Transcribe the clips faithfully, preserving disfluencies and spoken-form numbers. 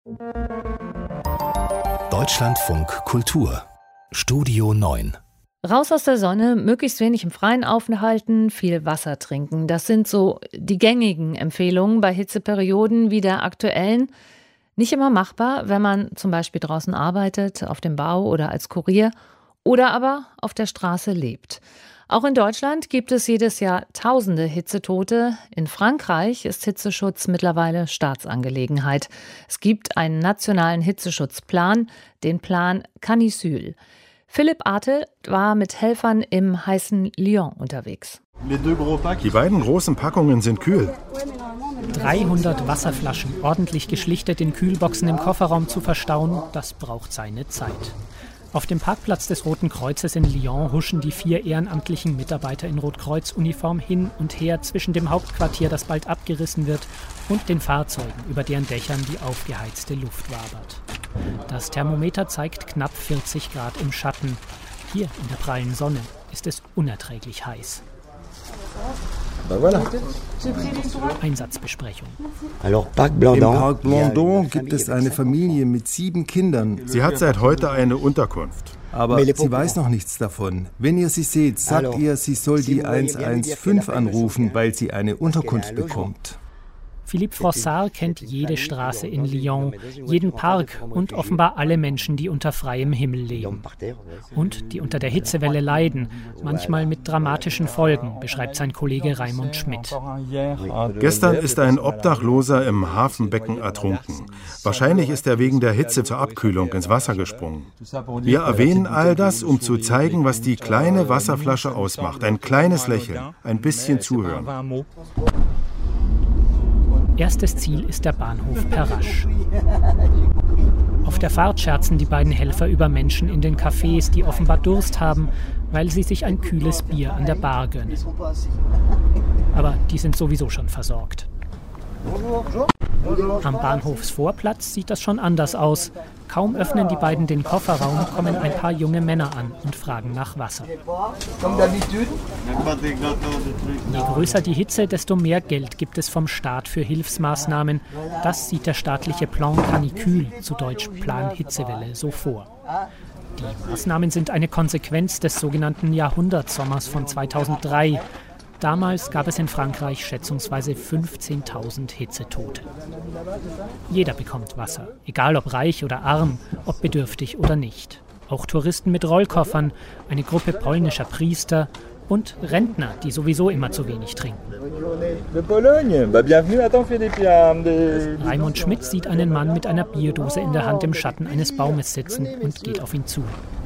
Deutschlandfunk Kultur Studio neun. Raus aus der Sonne, möglichst wenig im Freien aufhalten, viel Wasser trinken. Das sind so die gängigen Empfehlungen bei Hitzeperioden wie der aktuellen. Nicht immer machbar, wenn man zum Beispiel draußen arbeitet, auf dem Bau oder als Kurier oder aber auf der Straße lebt. Auch in Deutschland gibt es jedes Jahr tausende Hitzetote. In Frankreich ist Hitzeschutz mittlerweile Staatsangelegenheit. Es gibt einen nationalen Hitzeschutzplan, den Plan Canisyl. Philipp Artel war mit Helfern im heißen Lyon unterwegs. Die beiden großen Packungen sind kühl. dreihundert Wasserflaschen ordentlich geschlichtet in Kühlboxen im Kofferraum zu verstauen, das braucht seine Zeit. Auf dem Parkplatz des Roten Kreuzes in Lyon huschen die vier ehrenamtlichen Mitarbeiter in Rotkreuz-Uniform hin und her zwischen dem Hauptquartier, das bald abgerissen wird, und den Fahrzeugen, über deren Dächern die aufgeheizte Luft wabert. Das Thermometer zeigt knapp vierzig Grad im Schatten. Hier in der prallen Sonne ist es unerträglich heiß. Einsatzbesprechung. Im Parc Blandon gibt es eine Familie mit sieben Kindern. Sie hat seit heute eine Unterkunft. Aber sie weiß noch nichts davon. Wenn ihr sie seht, sagt ihr, sie soll die eins eins fünf anrufen, weil sie eine Unterkunft bekommt. Philippe Frossard kennt jede Straße in Lyon, jeden Park und offenbar alle Menschen, die unter freiem Himmel leben. Und die unter der Hitzewelle leiden, manchmal mit dramatischen Folgen, beschreibt sein Kollege Raimund Schmidt. Gestern ist ein Obdachloser im Hafenbecken ertrunken. Wahrscheinlich ist er wegen der Hitze zur Abkühlung ins Wasser gesprungen. Wir erwähnen all das, um zu zeigen, was die kleine Wasserflasche ausmacht. Ein kleines Lächeln, ein bisschen zuhören. Erstes Ziel ist der Bahnhof Perrache. Auf der Fahrt scherzen die beiden Helfer über Menschen in den Cafés, die offenbar Durst haben, weil sie sich ein kühles Bier an der Bar gönnen. Aber die sind sowieso schon versorgt. Am Bahnhofsvorplatz sieht das schon anders aus. Kaum öffnen die beiden den Kofferraum, kommen ein paar junge Männer an und fragen nach Wasser. Je größer die Hitze, desto mehr Geld gibt es vom Staat für Hilfsmaßnahmen. Das sieht der staatliche Plan Canicule, zu Deutsch Plan Hitzewelle, so vor. Die Maßnahmen sind eine Konsequenz des sogenannten Jahrhundertsommers von zweitausenddrei. Damals gab es in Frankreich schätzungsweise fünfzehntausend Hitzetote. Jeder bekommt Wasser, egal ob reich oder arm, ob bedürftig oder nicht. Auch Touristen mit Rollkoffern, eine Gruppe polnischer Priester und Rentner, die sowieso immer zu wenig trinken. Raimund Schmidt sieht einen Mann mit einer Bierdose in der Hand im Schatten eines Baumes sitzen und geht auf ihn zu.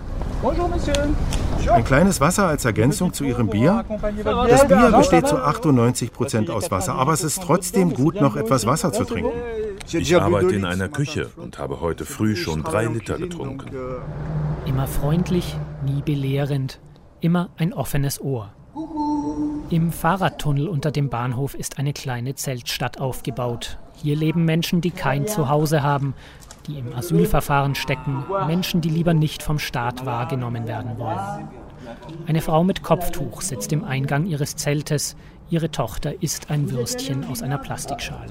Ein kleines Wasser als Ergänzung zu Ihrem Bier? Das Bier besteht zu achtundneunzig Prozent aus Wasser, aber es ist trotzdem gut, noch etwas Wasser zu trinken. Ich arbeite in einer Küche und habe heute früh schon drei Liter getrunken. Immer freundlich, nie belehrend, immer ein offenes Ohr. Im Fahrradtunnel unter dem Bahnhof ist eine kleine Zeltstadt aufgebaut. Hier leben Menschen, die kein Zuhause haben, die im Asylverfahren stecken, Menschen, die lieber nicht vom Staat wahrgenommen werden wollen. Eine Frau mit Kopftuch sitzt im Eingang ihres Zeltes. Ihre Tochter isst ein Würstchen aus einer Plastikschale.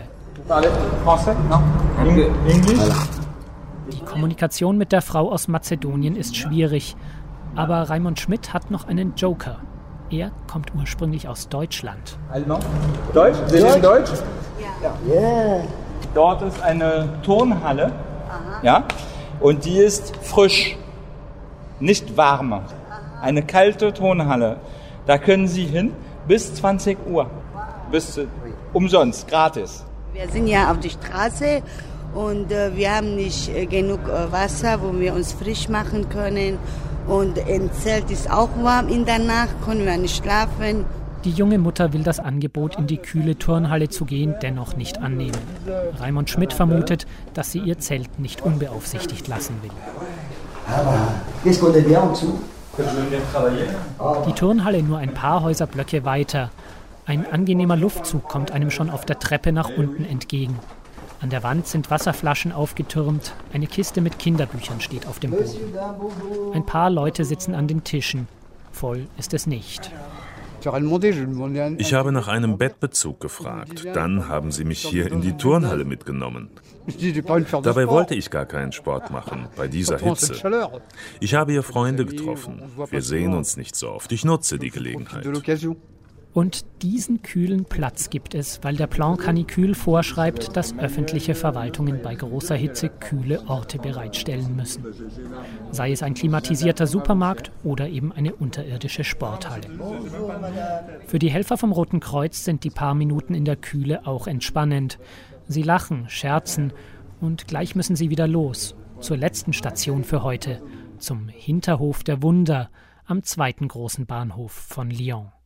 Die Kommunikation mit der Frau aus Mazedonien ist schwierig, aber Raimund Schmidt hat noch einen Joker. Er kommt ursprünglich aus Deutschland. Deutsch? Sie lesen Deutsch? Ja. Dort ist eine Turnhalle. Ja, und die ist frisch, nicht warm. Eine kalte Turnhalle. Da können Sie hin bis zwanzig Uhr. Bis, umsonst, gratis. Wir sind ja auf der Straße und äh, wir haben nicht äh, genug äh, Wasser, wo wir uns frisch machen können. Und im Zelt ist auch warm in der Nacht, können wir nicht schlafen. Die junge Mutter will das Angebot, in die kühle Turnhalle zu gehen, dennoch nicht annehmen. Raimund Schmidt vermutet, dass sie ihr Zelt nicht unbeaufsichtigt lassen will. Die Turnhalle nur ein paar Häuserblöcke weiter. Ein angenehmer Luftzug kommt einem schon auf der Treppe nach unten entgegen. An der Wand sind Wasserflaschen aufgetürmt, eine Kiste mit Kinderbüchern steht auf dem Boden. Ein paar Leute sitzen an den Tischen. Voll ist es nicht. Ich habe nach einem Bettbezug gefragt. Dann haben sie mich hier in die Turnhalle mitgenommen. Dabei wollte ich gar keinen Sport machen, bei dieser Hitze. Ich habe hier Freunde getroffen. Wir sehen uns nicht so oft. Ich nutze die Gelegenheit. Und diesen kühlen Platz gibt es, weil der Plan Canicule vorschreibt, dass öffentliche Verwaltungen bei großer Hitze kühle Orte bereitstellen müssen. Sei es ein klimatisierter Supermarkt oder eben eine unterirdische Sporthalle. Für die Helfer vom Roten Kreuz sind die paar Minuten in der Kühle auch entspannend. Sie lachen, scherzen und gleich müssen sie wieder los. Zur letzten Station für heute, zum Hinterhof der Wunder am zweiten großen Bahnhof von Lyon.